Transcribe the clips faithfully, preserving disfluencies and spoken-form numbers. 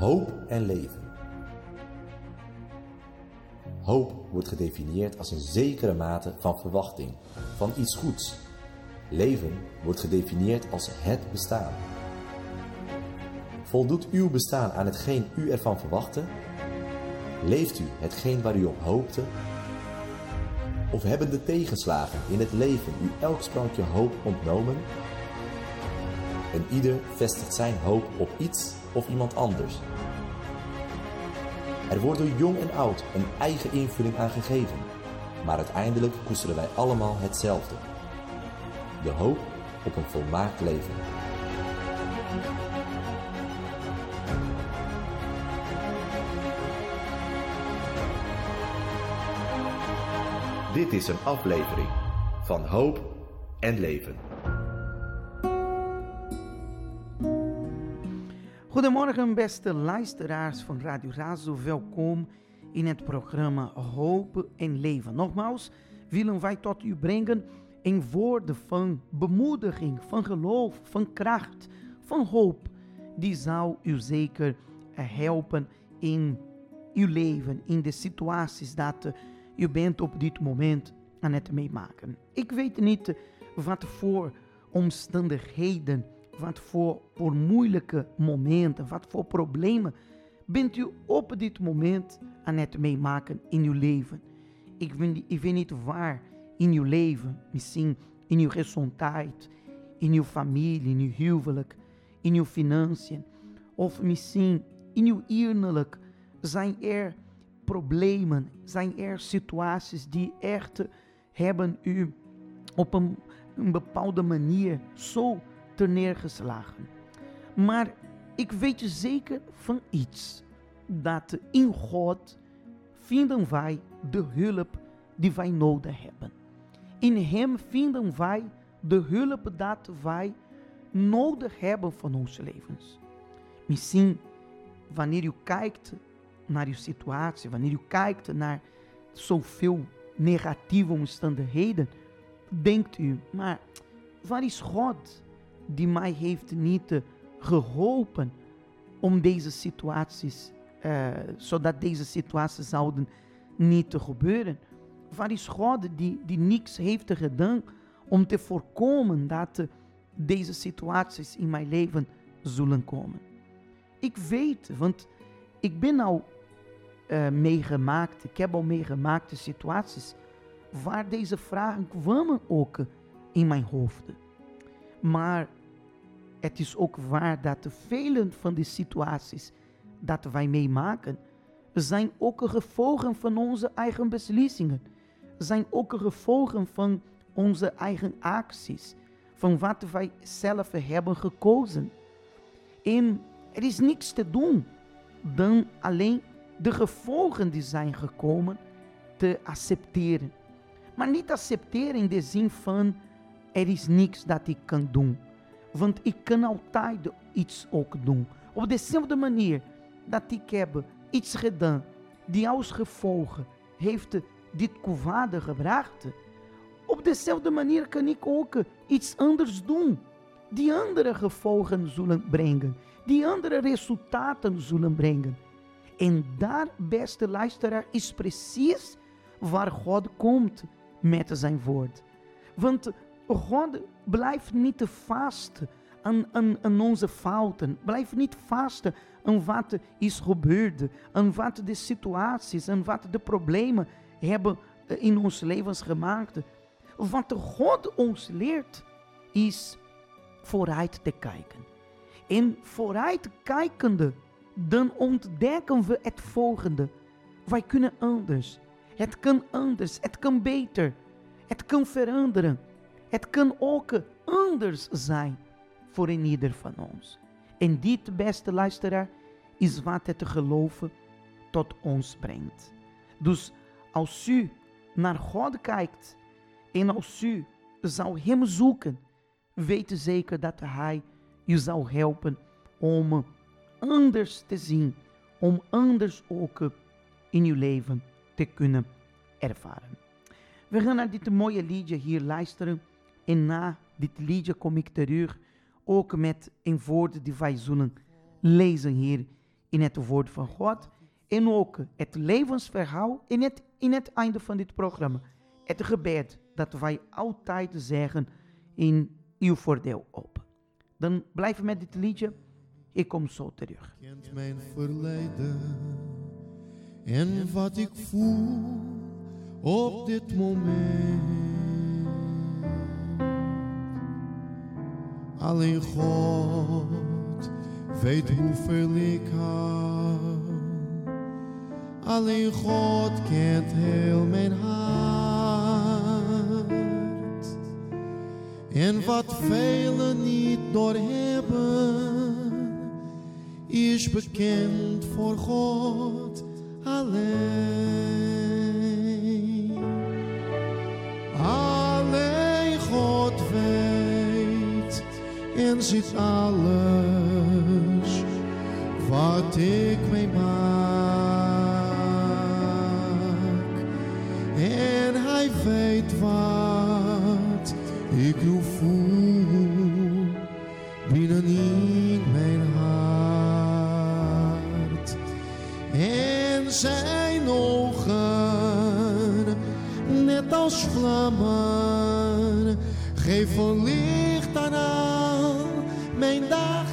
Hoop en leven. Hoop wordt gedefinieerd als een zekere mate van verwachting, van iets goeds. Leven wordt gedefinieerd als het bestaan. Voldoet uw bestaan aan hetgeen u ervan verwachtte? Leeft u hetgeen waar u op hoopte? Of hebben de tegenslagen in het leven u elk sprankje hoop ontnomen? En ieder vestigt zijn hoop op iets of iemand anders. Er wordt door jong en oud een eigen invulling aan gegeven, maar uiteindelijk koesteren wij allemaal hetzelfde: de hoop op een volmaakt leven. Dit is een aflevering van Hoop en Leven. Goedemorgen beste luisteraars van Radio Razo, welkom in het programma Hoop en Leven. Nogmaals willen wij tot u brengen in woorden van bemoediging, van geloof, van kracht, van hoop. Die zal u zeker helpen in uw leven, in de situaties dat u bent op dit moment aan het meemaken. Ik weet niet wat voor omstandigheden, wat voor, voor moeilijke momenten, wat voor problemen bent u op dit moment aan het meemaken in uw leven. Ik weet, ik weet niet waar in uw leven, misschien in uw gezondheid, in uw familie, in uw huwelijk, in uw financiën, of misschien in uw innerlijk zijn er problemen, zijn er situaties die echt hebben u op een, een bepaalde manier zo terneergeslagen. Maar ik weet zeker van iets, dat in God vinden wij de hulp die wij nodig hebben. In Hem vinden wij de hulp dat wij nodig hebben van onze levens. Misschien wanneer u kijkt naar uw situatie, wanneer u kijkt naar zoveel negatieve omstandigheden, denkt u, maar waar is God die mij heeft niet geholpen om deze situaties, uh, zodat deze situaties zouden niet te gebeuren? Waar is God die, die niks heeft gedaan om te voorkomen dat uh, deze situaties in mijn leven zullen komen? Ik weet, want ik ben al uh, meegemaakt, ik heb al meegemaakte situaties waar deze vragen kwamen ook in mijn hoofd. Maar het is ook waar dat vele van die situaties dat wij meemaken, zijn ook gevolgen van onze eigen beslissingen. Zijn ook gevolgen van onze eigen acties. Van wat wij zelf hebben gekozen. En er is niks te doen dan alleen de gevolgen die zijn gekomen te accepteren. Maar niet accepteren in de zin van er is niks dat ik kan doen. Want ik kan altijd iets ook doen. Op dezelfde manier dat ik heb iets gedaan die als gevolg heeft dit kwade gebracht. Op dezelfde manier kan ik ook iets anders doen. Die andere gevolgen zullen brengen. Die andere resultaten zullen brengen. En daar, beste luisteraar, is precies waar God komt met zijn woord. Want God blijft niet vast aan, aan, aan onze fouten. Blijft niet vast aan wat is gebeurd. Aan wat de situaties, aan wat de problemen hebben in ons levens gemaakt. Wat God ons leert is vooruit te kijken. En vooruit kijkende, dan ontdekken we het volgende. Wij kunnen anders. Het kan anders. Het kan beter. Het kan veranderen. Het kan ook anders zijn voor een ieder van ons. En dit, beste luisteraar, is wat het geloven tot ons brengt. Dus als u naar God kijkt en als u zou Hem zoeken, weet zeker dat Hij u zal helpen om anders te zien, om anders ook in uw leven te kunnen ervaren. We gaan naar dit mooie liedje hier luisteren. En na dit liedje kom ik terug ook met een woord die wij zullen lezen hier in het woord van God en ook het levensverhaal in het, in het einde van dit programma. Het gebed dat wij altijd zeggen in uw voordeel op. Dan blijven we met dit liedje. Ik kom zo terug. Kent mijn verleden en wat ik voel op dit moment. Alleen God weet hoeveel ik hou. Alleen God kent heel mijn hart. En wat velen niet doorhebben, is bekend voor God alleen. Alleen God weet en ziet alles wat ik meemaak. En hij weet wat ik nu voel binnenin mijn hart. En zijn ogen, net als vlammen, geven licht aan al mijn dagen.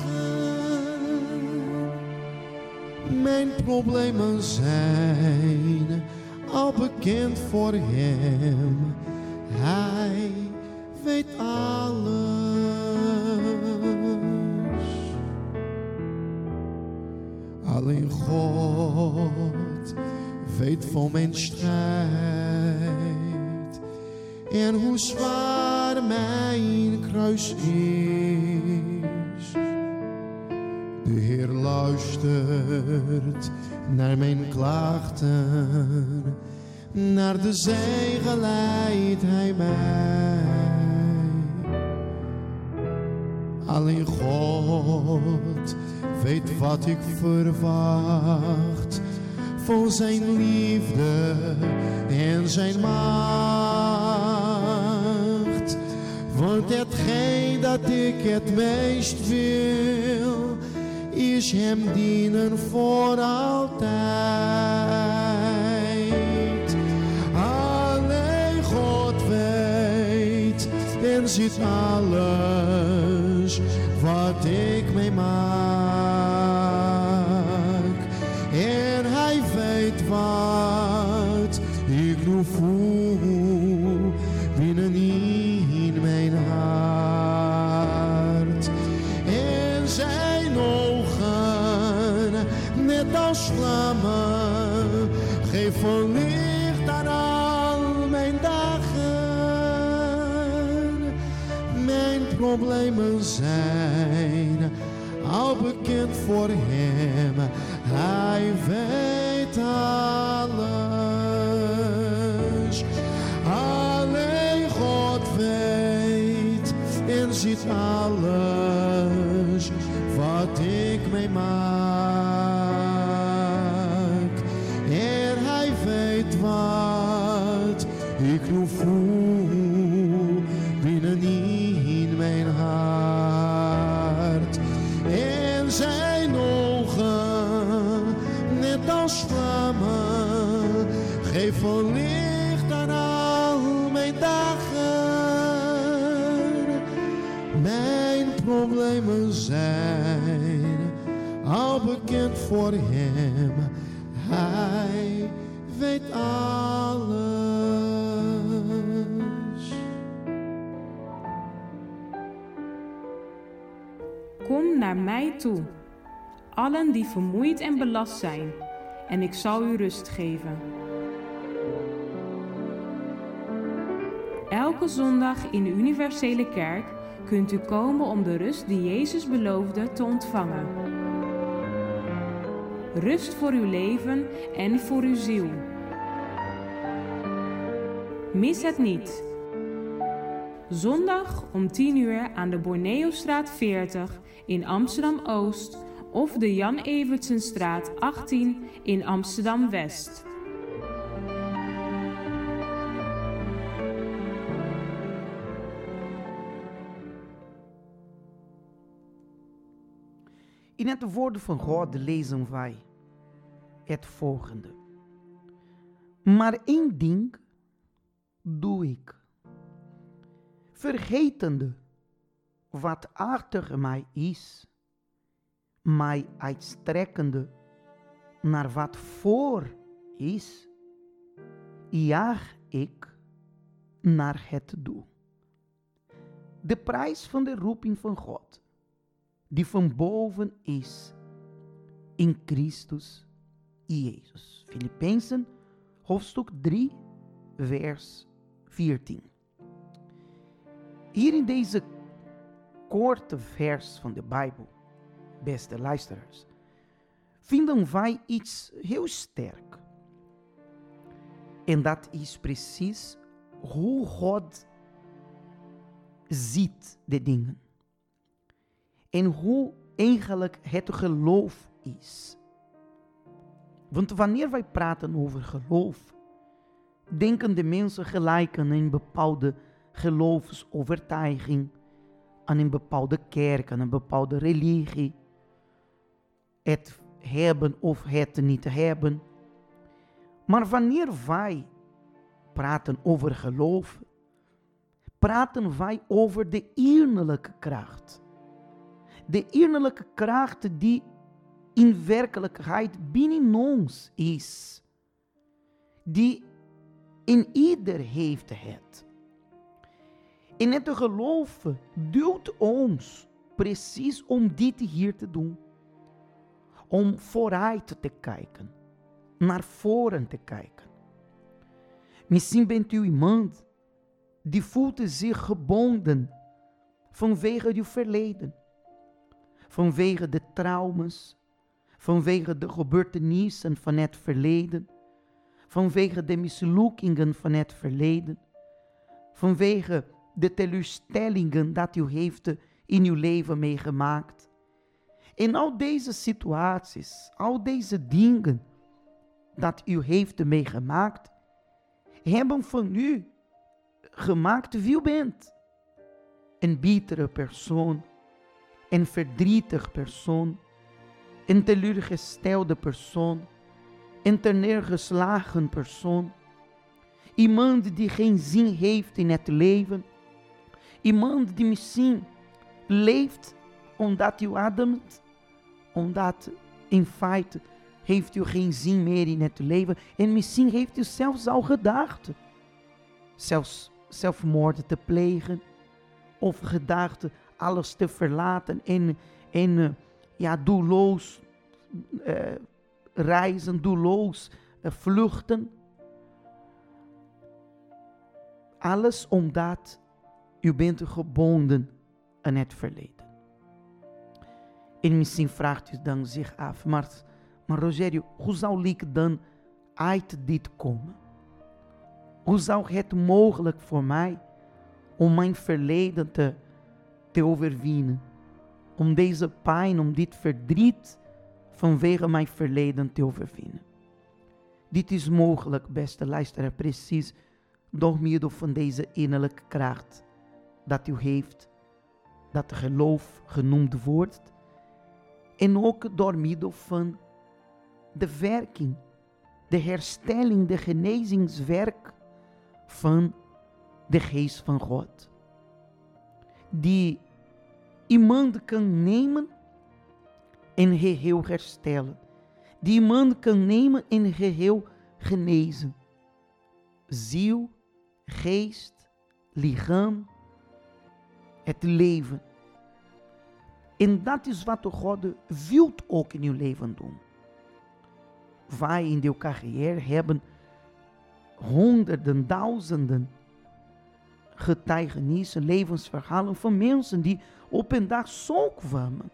Mijn problemen zijn al bekend voor hem. Hij weet alles. Alleen God weet van mijn strijd en hoe zwaar mijn kruis is. De Heer luistert naar mijn klachten, naar de zegen leidt hij mij. Alleen God weet wat ik verwacht van zijn liefde en zijn macht. Want hetgeen dat ik het meest wil, is hem dienen voor altijd. Alleen God weet en ziet alles wat ik meemaak. En hij weet wat ik nu voel binnenin mijn hart. En zijn ogen, net als vlammen, geven licht aan al mijn dagen. Mijn problemen zijn al bekend voor hem. Hij weet alles. Alleen God weet en ziet alles wat ik meemaak. En hij weet wat ik nu voel binnenin mijn hart. En zijn ogen, net als vlammen, geven licht aan al mijn dagen. Mijn problemen zijn al bekend voor hem. Hij weet alles. Kom naar mij toe, allen die vermoeid en belast zijn, en ik zal u rust geven. Elke zondag in de Universele Kerk kunt u komen om de rust die Jezus beloofde te ontvangen. Rust voor uw leven en voor uw ziel. Mis het niet. Zondag om tien uur aan de Borneostraat veertig in Amsterdam-Oost of de Jan Evertsenstraat achttien in Amsterdam-West. In het woord van God lezen wij het volgende. Maar één ding doe ik, vergetende wat achter mij is, mij uitstrekkende naar wat voor is, jaag ik naar het doel. De prijs van de roeping van God, die van boven is, in Christus Jezus. Filippenzen, hoofdstuk drie, vers veertien. Hier in deze korte vers van de Bijbel, beste luisteraars, vinden wij iets heel sterk. En dat is precies hoe God ziet de dingen. En hoe eigenlijk het geloof is. Want wanneer wij praten over geloof, denken de mensen gelijk aan een bepaalde geloofsovertuiging, aan een bepaalde kerk, aan een bepaalde religie. Het hebben of het niet hebben. Maar wanneer wij praten over geloof, praten wij over de innerlijke kracht. De innerlijke kracht die in werkelijkheid binnen ons is. Die in ieder heeft het. En het geloof duwt ons precies om dit hier te doen. Om vooruit te kijken. Naar voren te kijken. Misschien bent u iemand die voelt zich gebonden vanwege uw verleden. Vanwege de trauma's. Vanwege de gebeurtenissen van het verleden. Vanwege de mislukkingen van het verleden. Vanwege de teleurstellingen dat u heeft in uw leven meegemaakt. En al deze situaties, al deze dingen dat u heeft meegemaakt, hebben van u gemaakt wie u bent. Een bittere persoon, een verdrietig persoon, een teleurgestelde persoon, een terneergeslagen persoon, iemand die geen zin heeft in het leven, iemand die misschien leeft omdat u ademt, omdat in feite heeft u geen zin meer in het leven en misschien heeft u zelfs al gedacht, zelfs zelfmoord te plegen of gedacht alles te verlaten en, en ja, doelloos uh, reizen, doelloos uh, vluchten. Alles omdat u bent gebonden aan het verleden. En misschien vraagt u dan zich af, maar, maar Rogério, hoe zou ik dan uit dit komen? Hoe zou het mogelijk voor mij om mijn verleden te, te overwinnen? Om deze pijn, om dit verdriet vanwege mijn verleden te overwinnen. Dit is mogelijk, beste luisteraar, precies door middel van deze innerlijke kracht dat u heeft, dat de geloof genoemd wordt. En ook door middel van de werking, de herstelling, de genezingswerk van de geest van God. Die iemand kan nemen en geheel herstellen. Die iemand kan nemen en geheel genezen. Ziel, geest, lichaam, het leven. En dat is wat God wil ook in uw leven doen. Wij in de carrière hebben honderden, duizenden getuigenissen, levensverhalen van mensen die op een dag zo kwamen.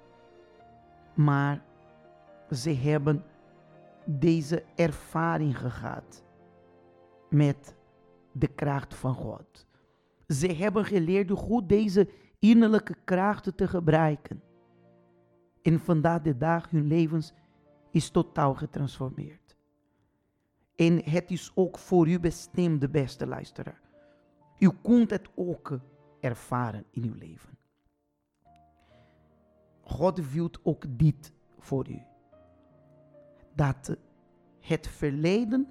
Maar ze hebben deze ervaring gehad met de kracht van God. Ze hebben geleerd hoe deze innerlijke krachten te gebruiken. En vandaag de dag hun levens is totaal getransformeerd. En het is ook voor u bestemd, de beste luisteraar. U kunt het ook ervaren in uw leven. God wil ook dit voor u. Dat het verleden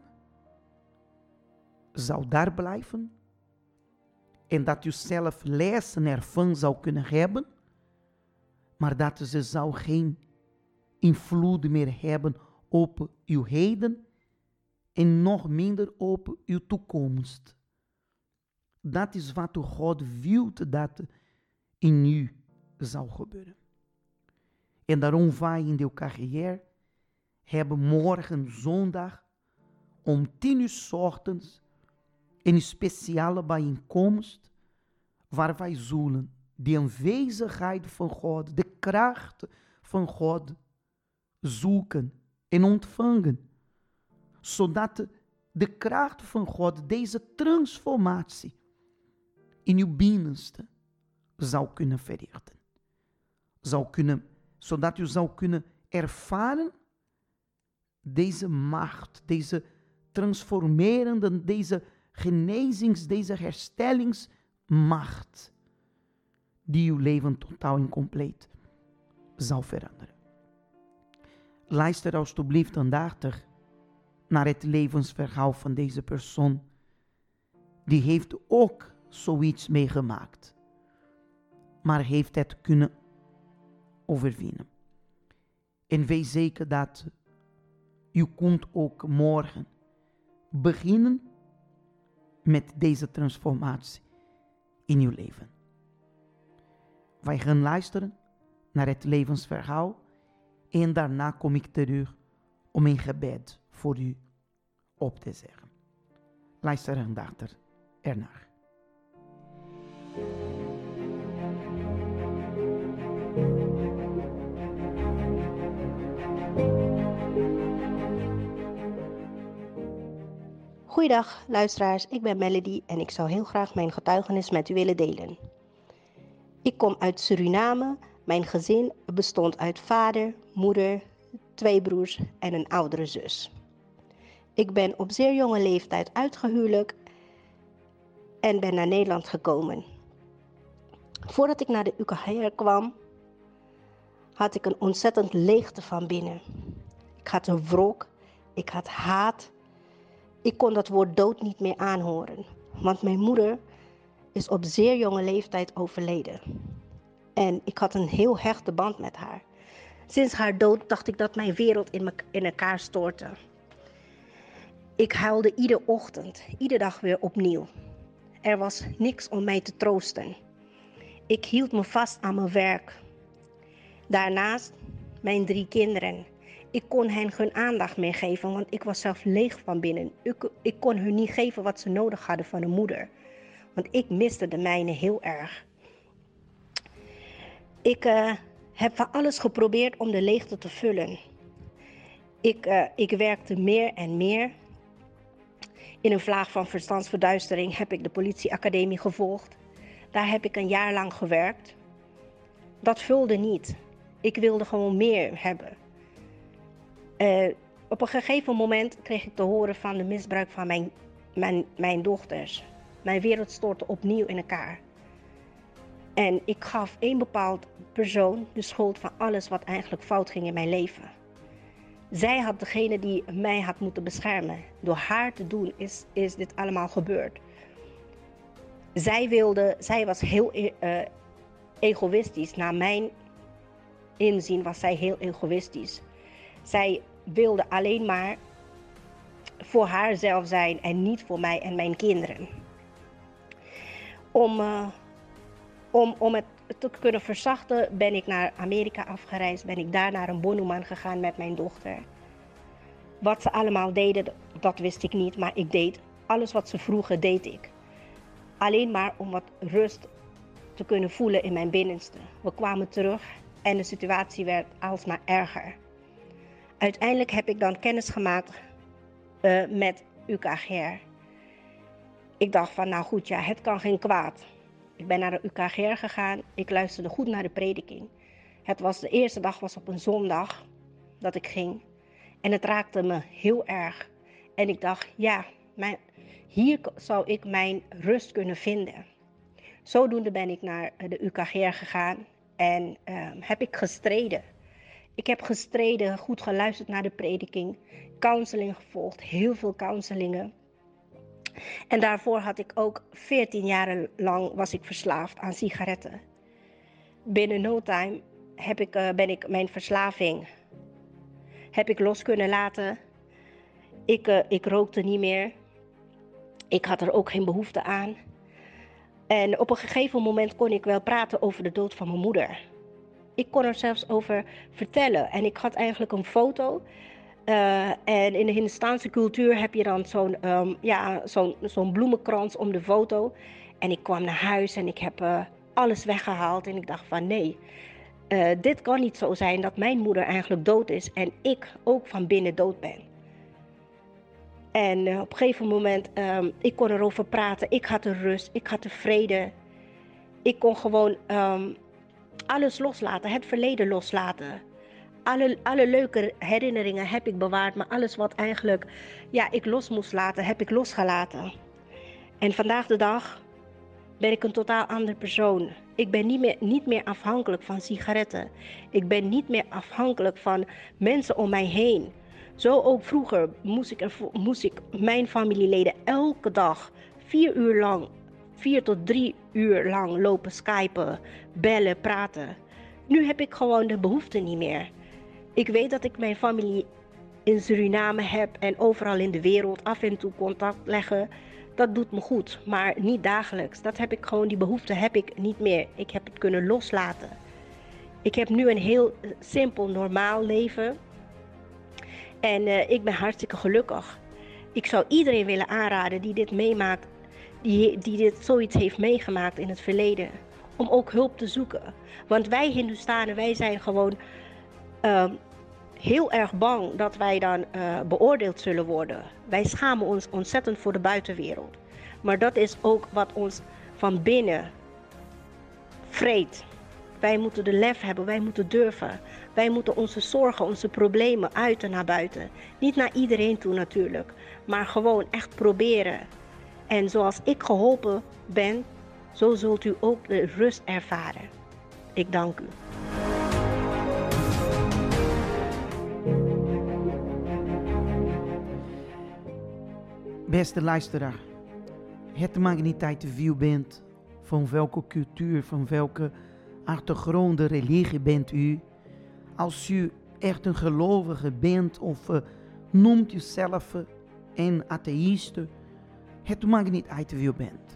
zou daar blijven. En dat u zelf lessen ervan zou kunnen hebben. Maar dat ze zou geen invloed meer hebben op uw heden. En nog minder op uw toekomst. Dat is wat God wil dat in u zou gebeuren. En daarom wij in de carrière hebben morgen zondag om tien uur 's ochtends een speciale bijeenkomst waar wij zullen de aanwezigheid van God, de kracht van God zoeken en ontvangen. Zodat de kracht van God deze transformatie in uw binnenste zou kunnen verrichten. Zou kunnen, zodat u zou kunnen ervaren deze macht, deze transformerende, deze genezings, deze herstellingsmacht, die uw leven totaal en compleet zal veranderen. Luister alstublieft aandachtig naar het levensverhaal van deze persoon. Die heeft ook zoiets meegemaakt, maar heeft het kunnen overwinnen. En wees zeker dat u kunt ook morgen beginnen met deze transformatie in uw leven. Wij gaan luisteren naar het levensverhaal en daarna kom ik terug om een gebed voor u op te zeggen. Luister aandachtig ernaar. Goeiedag luisteraars, ik ben Melody en ik zou heel graag mijn getuigenis met u willen delen. Ik kom uit Suriname. Mijn gezin bestond uit vader, moeder, twee broers en een oudere zus. Ik ben op zeer jonge leeftijd uitgehuwelijkt en ben naar Nederland gekomen. Voordat ik naar de U K H R kwam, had ik een ontzettend leegte van binnen. Ik had een wrok, ik had haat. Ik kon dat woord dood niet meer aanhoren, want mijn moeder is op zeer jonge leeftijd overleden. En ik had een heel hechte band met haar. Sinds haar dood dacht ik dat mijn wereld in, me- in elkaar stortte. Ik huilde iedere ochtend, iedere dag weer opnieuw. Er was niks om mij te troosten. Ik hield me vast aan mijn werk. Daarnaast mijn drie kinderen. Ik kon hen geen aandacht meer geven, want ik was zelf leeg van binnen. Ik, ik kon hun niet geven wat ze nodig hadden van een moeder. Want ik miste de mijne heel erg. Ik uh, heb van alles geprobeerd om de leegte te vullen. Ik, uh, ik werkte meer en meer. In een vlaag van verstandsverduistering heb ik de politieacademie gevolgd. Daar heb ik een jaar lang gewerkt. Dat vulde niet. Ik wilde gewoon meer hebben. Uh, op een gegeven moment kreeg ik te horen van de misbruik van mijn, mijn, mijn dochters. Mijn wereld stortte opnieuw in elkaar. En ik gaf één bepaald persoon de schuld van alles wat eigenlijk fout ging in mijn leven. Zij had degene die mij had moeten beschermen. Door haar te doen is, is dit allemaal gebeurd. Zij wilde, zij was heel uh, egoïstisch. Naar mijn inzien was zij heel egoïstisch. Zij wilde alleen maar voor haarzelf zijn en niet voor mij en mijn kinderen. Om, uh, om, om het te kunnen verzachten ben ik naar Amerika afgereisd. Ben ik daar naar een bonneman gegaan met mijn dochter. Wat ze allemaal deden, dat wist ik niet. Maar ik deed alles wat ze vroegen, deed ik. Alleen maar om wat rust te kunnen voelen in mijn binnenste. We kwamen terug en de situatie werd alsmaar erger. Uiteindelijk heb ik dan kennis gemaakt uh, met U K H R. Ik dacht van, nou goed, ja, het kan geen kwaad. Ik ben naar de U K H R gegaan. Ik luisterde goed naar de prediking. Het was de eerste dag was op een zondag dat ik ging. En het raakte me heel erg. En ik dacht, ja, mijn, hier zou ik mijn rust kunnen vinden. Zodoende ben ik naar de U K H R gegaan. En um, heb ik gestreden. Ik heb gestreden, goed geluisterd naar de prediking, counseling gevolgd, heel veel counselingen. En daarvoor had ik ook veertien jaar lang was ik verslaafd aan sigaretten. Binnen no time heb ik, uh, ben ik mijn verslaving heb ik los kunnen laten. Ik, uh, ik rookte niet meer. Ik had er ook geen behoefte aan. En op een gegeven moment kon ik wel praten over de dood van mijn moeder. Ik kon er zelfs over vertellen. En ik had eigenlijk een foto. Uh, en in de Hindustaanse cultuur heb je dan zo'n, um, ja, zo'n, zo'n bloemenkrans om de foto. En ik kwam naar huis en ik heb uh, alles weggehaald. En ik dacht van nee, uh, dit kan niet zo zijn dat mijn moeder eigenlijk dood is. En ik ook van binnen dood ben. En uh, op een gegeven moment, um, ik kon erover praten. Ik had de rust, ik had de vrede. Ik kon gewoon um, alles loslaten, het verleden loslaten. Alle, alle leuke herinneringen heb ik bewaard, maar alles wat eigenlijk ja, ik los moest laten, heb ik losgelaten. En vandaag de dag ben ik een totaal andere persoon. Ik ben niet meer, niet meer afhankelijk van sigaretten. Ik ben niet meer afhankelijk van mensen om mij heen. Zo ook vroeger moest ik, er, moest ik mijn familieleden elke dag vier uur lang, vier tot drie uur lang lopen skypen, bellen, praten. Nu heb ik gewoon de behoefte niet meer. Ik weet dat ik mijn familie in Suriname heb en overal in de wereld af en toe contact leggen. Dat doet me goed, maar niet dagelijks. Dat heb ik gewoon, die behoefte heb ik niet meer. Ik heb het kunnen loslaten. Ik heb nu een heel simpel, normaal leven. En uh, ik ben hartstikke gelukkig. Ik zou iedereen willen aanraden die dit meemaakt, die, die dit zoiets heeft meegemaakt in het verleden, om ook hulp te zoeken. Want wij Hindustanen, wij zijn gewoon uh, heel erg bang dat wij dan uh, beoordeeld zullen worden. Wij schamen ons ontzettend voor de buitenwereld. Maar dat is ook wat ons van binnen vreet. Wij moeten de lef hebben, wij moeten durven. Wij moeten onze zorgen, onze problemen uiten naar buiten. Niet naar iedereen toe natuurlijk, maar gewoon echt proberen. En zoals ik geholpen ben, zo zult u ook de rust ervaren. Ik dank u. Beste luisteraar, het maakt niet uit wie u bent, van welke cultuur, van welke achtergrond, religie bent u. Als u echt een gelovige bent of uh, noemt u zelf uh, een atheïste, het maakt niet uit wie u bent.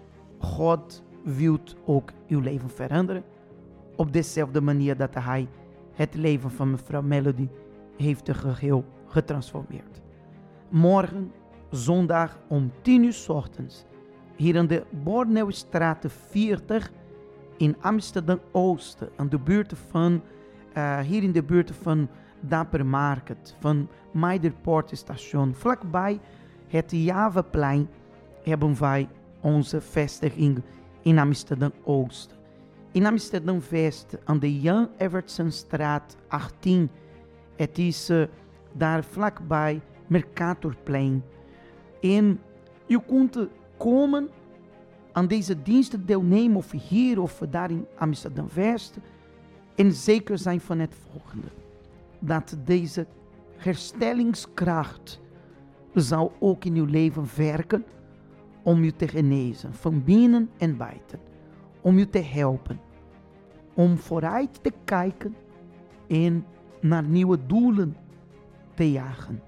God wil ook uw leven veranderen op dezelfde manier dat hij het leven van mevrouw Melody heeft geheel getransformeerd. Morgen, zondag om tien uur 's ochtends, hier in de Borneustraat veertig in Amsterdam-Oost, aan de buurt van, uh, hier in de buurt van Dapper Market, van Meiderpoortstation, vlakbij het Javaplein, hebben wij onze vestiging in Amsterdam-Oost. In Amsterdam-West, aan de Jan Evertsenstraat achttien. Het is uh, daar vlakbij Mercatorplein. En je kunt komen aan deze diensten deelnemen, of hier of daar in Amsterdam-West. En zeker zijn van het volgende: dat deze herstellingskracht zal ook in uw leven werken om u te genezen, van binnen en buiten. Om u te helpen. Om vooruit te kijken en naar nieuwe doelen te jagen.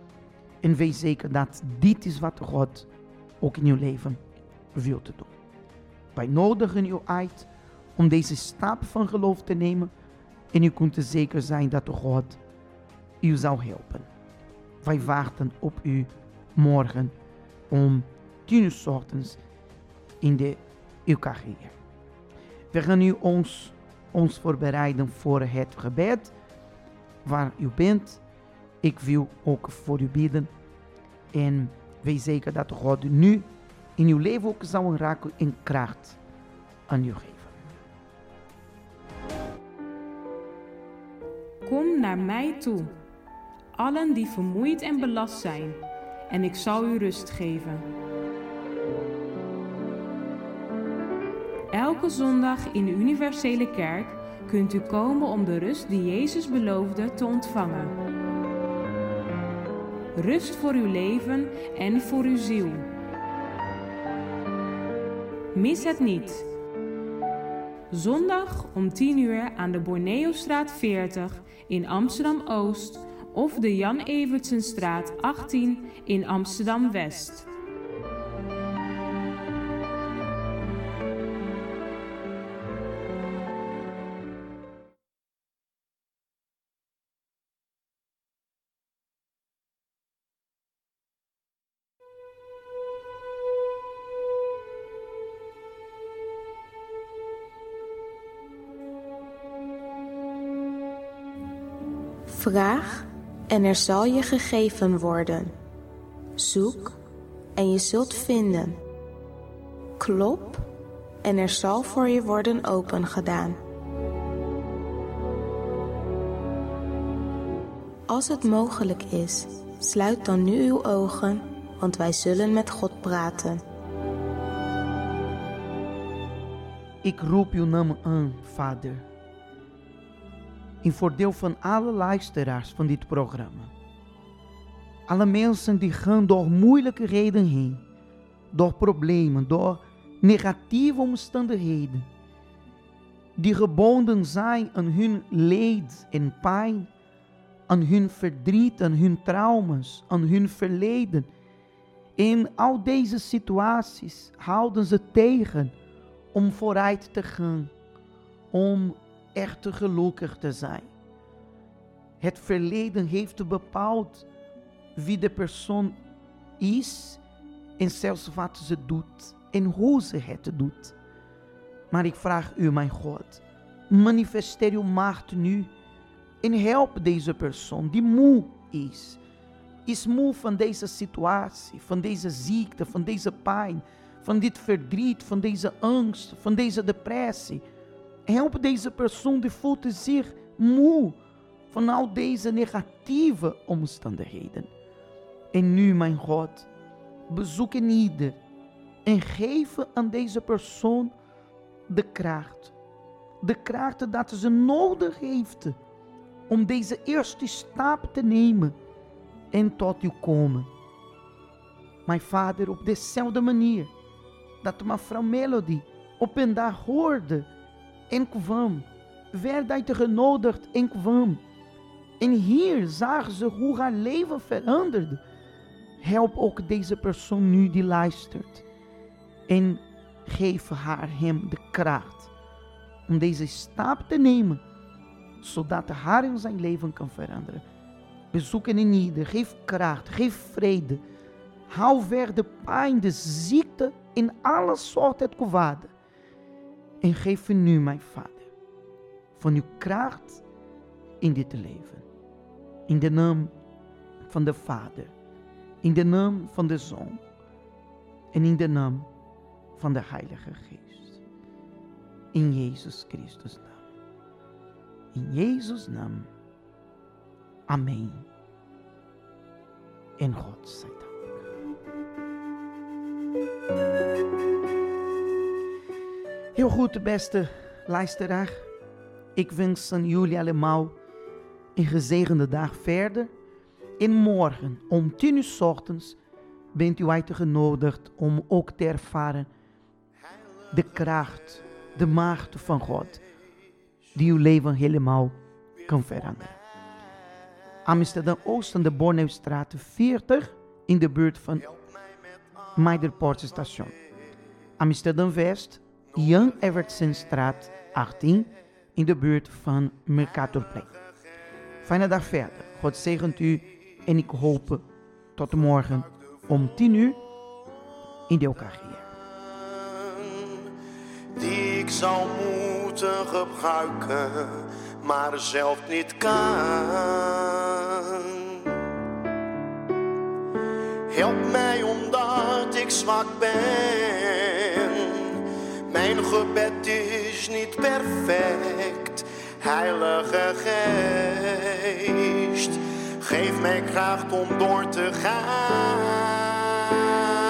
En wees zeker dat dit is wat God ook in uw leven wil te doen. Wij nodigen u uit om deze stap van geloof te nemen. En u kunt zeker zijn dat God u zal helpen. Wij wachten op u morgen om tien uur 's ochtends in de Eucharie. We gaan nu ons, ons voorbereiden voor het gebed. Waar u bent, ik wil ook voor u bidden. En wees zeker dat God nu in uw leven ook zal raken en kracht aan u geven. Kom naar mij toe, allen die vermoeid en belast zijn, en ik zal u rust geven. Elke zondag in de Universele Kerk kunt u komen om de rust die Jezus beloofde te ontvangen. Rust voor uw leven en voor uw ziel. Mis het niet. Zondag om tien uur aan de Borneostraat veertig in Amsterdam-Oost of de Jan Evertsenstraat achttien in Amsterdam-West. Vraag en er zal je gegeven worden. Zoek en je zult vinden. Klop en er zal voor je worden opengedaan. Als het mogelijk is, sluit dan nu uw ogen, want wij zullen met God praten. Ik roep uw naam aan, Vader. In voordeel van alle luisteraars van dit programma. Alle mensen die gaan door moeilijke reden heen. Door problemen, door negatieve omstandigheden. Die gebonden zijn aan hun leed en pijn. Aan hun verdriet, aan hun trauma's, aan hun verleden. In al deze situaties houden ze tegen om vooruit te gaan. Om echt gelukkig te zijn. Het verleden heeft bepaald wie de persoon is en zelfs wat ze doet en hoe ze het doet. Maar ik vraag u, mijn God, manifesteer uw macht nu en help deze persoon die moe is. Is moe van deze situatie, van deze ziekte, van deze pijn, van dit verdriet, van deze angst, van deze depressie. Help deze persoon die voelt zich moe van al deze negatieve omstandigheden. En nu, mijn God, bezoek in ieder en geef aan deze persoon de kracht. De kracht dat ze nodig heeft om deze eerste stap te nemen en tot u komen. Mijn Vader, op dezelfde manier dat mevrouw Melody op een dag hoorde en kwam, werd uitgenodigd en kwam. En hier zag ze hoe haar leven veranderde. Help ook deze persoon nu die luistert. En geef haar hem de kracht om deze stap te nemen, zodat haar in zijn leven kan veranderen. Bezoek in ieder, geef kracht, geef vrede. Hou weg de pijn, de ziekte en alle soorten kwade. En geef nu, mijn Vader, van uw kracht in dit leven. In de naam van de Vader, in de naam van de Zoon en in de naam van de Heilige Geest. In Jezus Christus naam. In Jezus naam. Amen. En God zij dank. Heel goed, beste luisteraar. Ik wens aan jullie allemaal een gezegende dag verder. En morgen om tien uur 's ochtends bent u uitgenodigd om ook te ervaren de kracht, de macht van God, die uw leven helemaal kan veranderen. Amsterdam-Oost aan de Borneostraat veertig in de buurt van Meiderpoortstation. Amsterdam-West, Jan Evertsenstraat achttien in de buurt van Mercatorplein. Fijne dag verder. God zegent u en ik hoop tot morgen om tien uur in de Eucharistie. Die ik zou moeten gebruiken, maar zelf niet kan. Help mij omdat ik zwak ben. Mijn gebed is niet perfect. Heilige Geest, geef mij kracht om door te gaan.